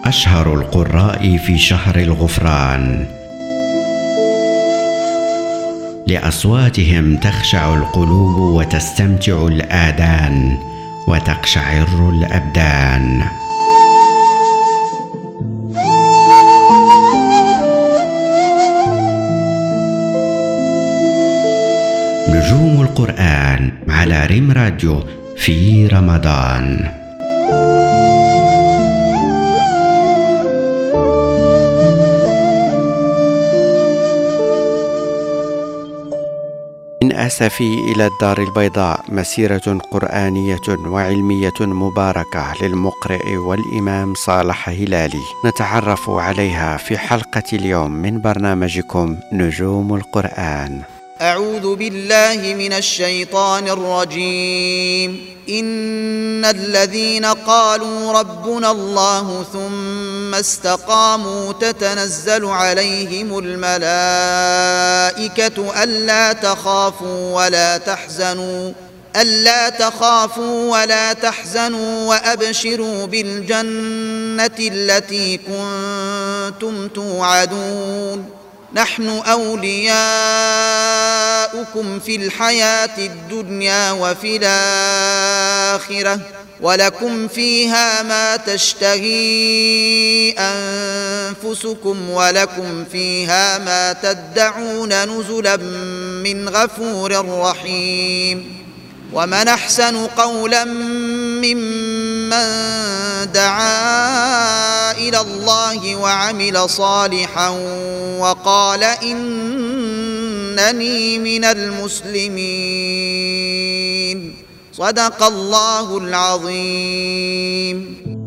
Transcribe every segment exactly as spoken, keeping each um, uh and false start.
أشهر القراء في شهر الغفران، لأصواتهم تخشع القلوب وتستمتع الآذان وتقشعر الأبدان. نجوم القرآن على ريم راديو في رمضان. من أسفي إلى الدار البيضاء، مسيرة قرآنية وعلمية مباركة للمقرئ والإمام صالح هلالي، نتعرف عليها في حلقة اليوم من برنامجكم نجوم القرآن. أعوذ بالله من الشيطان الرجيم. إن الذين قالوا ربنا الله ثم استقاموا تتنزل عليهم الملائكة ألا تخافوا ولا تحزنوا ألا تخافوا ولا تحزنوا وأبشروا بالجنة التي كنتم توعدون. نحن أولياؤكم في الحياة الدنيا وفي الآخرة ولكم فيها ما تشتهي أنفسكم ولكم فيها ما تدعون نزلا من غفور رحيم. ومن أحسن قولا ممن دعا إلى الله وعمل صالحا وقال إنني من المسلمين. صدق الله العظيم.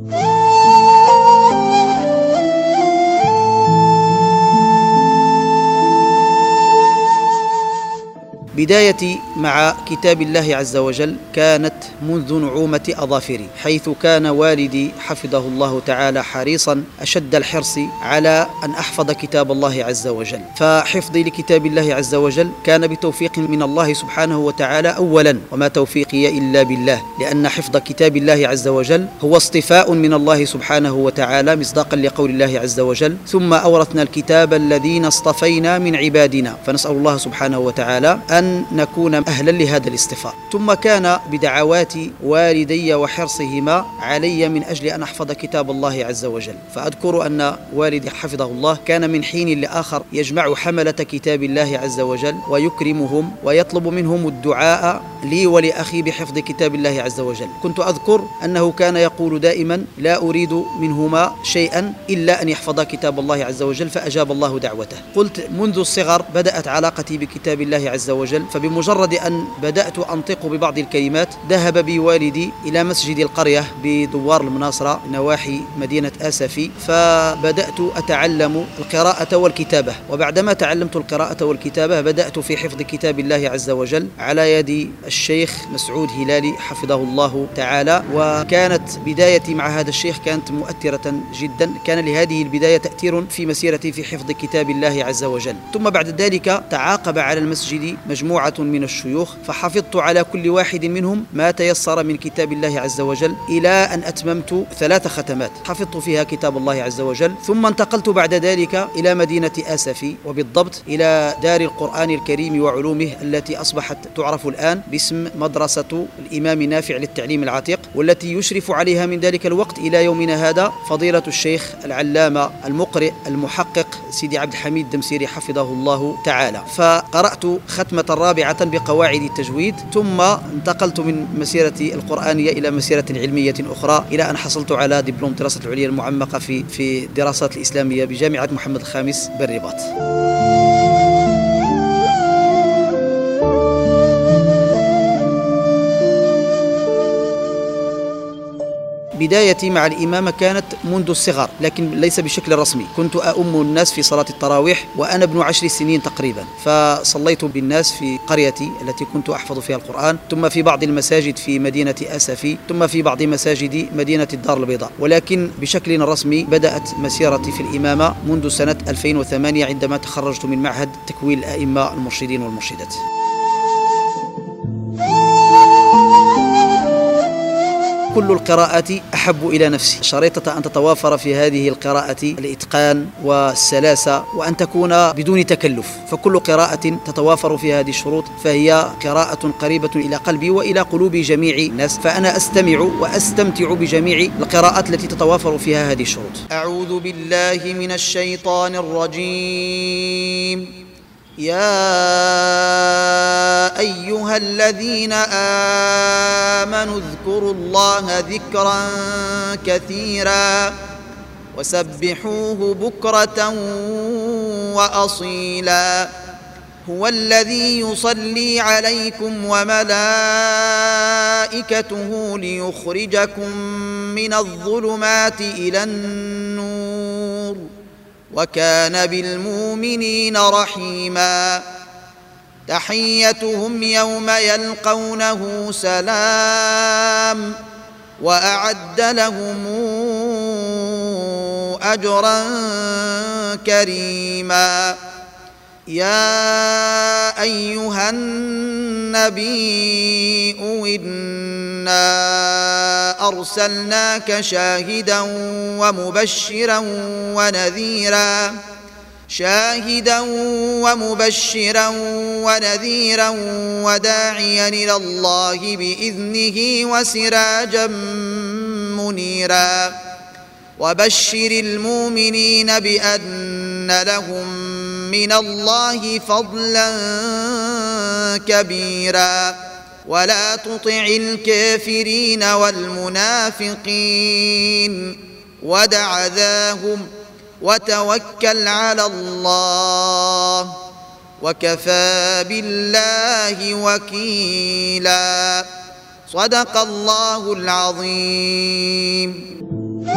بدايتي مع كتاب الله عز وجل كانت منذ نعومة أظافري، حيث كان والدي حفظه الله تعالى حريصا أشد الحرص على أن أحفظ كتاب الله عز وجل. فحفظي لكتاب الله عز وجل كان بتوفيق من الله سبحانه وتعالى أولا، وما توفيقي إلا بالله، لأن حفظ كتاب الله عز وجل هو اصطفاء من الله سبحانه وتعالى مصداقا لقول الله عز وجل: ثم أورثنا الكتاب الذين اصطفينا من عبادنا. فنسأل الله سبحانه وتعالى أن نكون أهلا لهذا الاصطفاء. ثم كان بدعوات والدي وحرصهما علي من أجل أن أحفظ كتاب الله عز وجل. فأذكر أن والدي حفظه الله كان من حين لآخر يجمع حملة كتاب الله عز وجل ويكرمهم ويطلب منهم الدعاء لي ولأخي بحفظ كتاب الله عز وجل. كنت أذكر أنه كان يقول دائما: لا أريد منهما شيئا إلا أن يحفظ كتاب الله عز وجل، فأجاب الله دعوته. قلت منذ الصغر بدأت علاقتي بكتاب الله عز وجل، فبمجرد أن بدأت أنطق ببعض الكلمات ذهب بي والدي إلى مسجد القرية بدوار المناصرة نواحي مدينة آسفي، فبدأت أتعلم القراءة والكتابة. وبعدما تعلمت القراءة والكتابة بدأت في حفظ كتاب الله عز وجل على يد الشيخ مسعود هلالي حفظه الله تعالى. وكانت بدايتي مع هذا الشيخ كانت مؤثرة جدا، كان لهذه البداية تأثير في مسيرتي في حفظ كتاب الله عز وجل. ثم بعد ذلك تعاقب على المسجد مجموعة من الشيوخ، فحفظت على كل واحد منهم ما تيسر من كتاب الله عز وجل، إلى أن أتممت ثلاث ختمات حفظت فيها كتاب الله عز وجل. ثم انتقلت بعد ذلك إلى مدينة آسفي، وبالضبط إلى دار القرآن الكريم وعلومه التي أصبحت تعرف الآن باسم مدرسة الإمام نافع للتعليم العتيق، والتي يشرف عليها من ذلك الوقت إلى يومنا هذا فضيلة الشيخ العلامة المقرئ المحقق سيدي عبد الحميد الدمسيري حفظه الله تعالى. فقرأت ختمة رابعة بقواعد التجويد، ثم انتقلت من مسيرتي القرآنية إلى مسيرة علمية أخرى، إلى أن حصلت على دبلوم دراسة العليا المعمقة في في الدراسات الإسلامية بجامعة محمد الخامس بالرباط. بدايتي مع الإمامة كانت منذ الصغر، لكن ليس بشكل رسمي. كنت أؤم الناس في صلاة التراويح وأنا ابن عشر سنين تقريبا، فصليت بالناس في قريتي التي كنت أحفظ فيها القرآن، ثم في بعض المساجد في مدينة آسفي، ثم في بعض مساجد مدينة الدار البيضاء. ولكن بشكل رسمي بدأت مسيرتي في الإمامة منذ سنة ألفين وثمانية عندما تخرجت من معهد تكوين الأئمة المرشدين والمرشدات. كل القراءات أحب إلى نفسي، شريطة أن تتوافر في هذه القراءة الإتقان والسلاسة وأن تكون بدون تكلف، فكل قراءة تتوافر في هذه الشروط فهي قراءة قريبة إلى قلبي وإلى قلوب جميع الناس، فأنا أستمع وأستمتع بجميع القراءات التي تتوافر فيها هذه الشروط. أعوذ بالله من الشيطان الرجيم. يا أيها الذين آمنوا اذكروا الله ذكرا كثيرا وسبحوه بكرة وأصيلا هو الذي يصلي عليكم وملائكته ليخرجكم من الظلمات إلى النور وكان بالمؤمنين رحيما. تحيتهم يوم يلقونه سلام وأعد لهم أجرا كريما. يا أيها النبي إنا أرسلناك شاهدا ومبشرا ونذيرا شاهدا ومبشرا ونذيرا وداعيا إلى الله بإذنه وسراجا منيرا. وبشر المؤمنين بأن لهم من الله فضلا كبيرا ولا تطع الكافرين والمنافقين ودع ذاهم وتوكل على الله وكفى بالله وكيلا. صدق الله العظيم.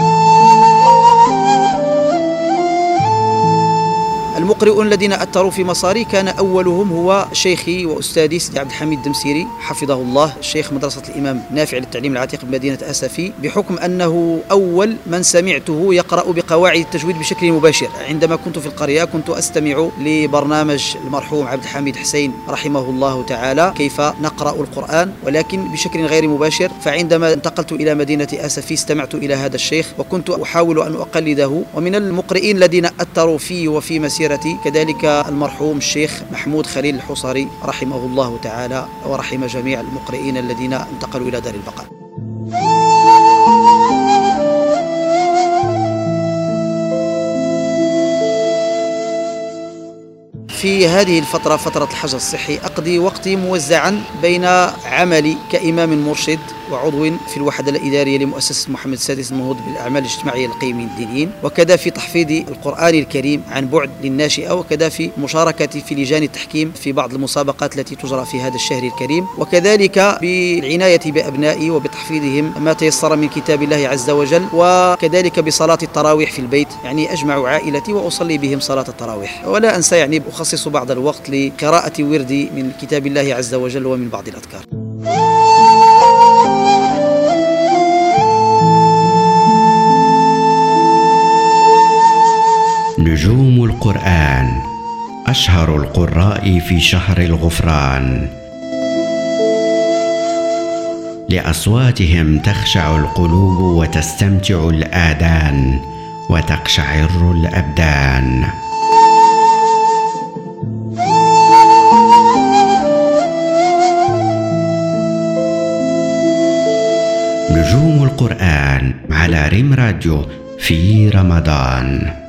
المقرئون الذين أثروا في مصاري كان أولهم هو شيخي وأستاذي سيدي عبد الحميد الدمسيري حفظه الله، شيخ مدرسة الإمام نافع للتعليم العتيق بمدينة أسفي، بحكم أنه أول من سمعته يقرأ بقواعد التجويد بشكل مباشر. عندما كنت في القرية كنت أستمع لبرنامج المرحوم عبد الحميد حسين رحمه الله تعالى كيف نقرأ القرآن ولكن بشكل غير مباشر، فعندما انتقلت إلى مدينة أسفي استمعت إلى هذا الشيخ وكنت أحاول أن أقلده. ومن المقرئين الذين أثروا في وفي مسيرتي كذلك المرحوم الشيخ محمود خليل الحصري رحمه الله تعالى ورحم جميع المقرئين الذين انتقلوا إلى دار البقاء. في هذه الفترة فترة الحجر الصحي أقضي وقتي موزعا بين عملي كإمام مرشد وعضو في الوحدة الإدارية لمؤسسة محمد السادس المنهوض بالأعمال الاجتماعية للقيمين الدينيين، وكذا في تحفيظ القرآن الكريم عن بعد للناشئة، وكذا في مشاركتي في لجان التحكيم في بعض المسابقات التي تجرى في هذا الشهر الكريم، وكذلك بالعناية بأبنائي وبتحفيظهم ما تيسر من كتاب الله عز وجل، وكذلك بصلاة التراويح في البيت، يعني أجمع عائلتي وأصلي بهم صلاة التراويح. ولا أنسى يعني أخصص بعض الوقت لقراءة وردي من كتاب الله عز وجل ومن بعض الأذكار. نجوم القرآن، أشهر القراء في شهر الغفران، لأصواتهم تخشع القلوب وتستمتع الآذان وتقشعر الأبدان. نجوم القرآن على ريم راديو في رمضان.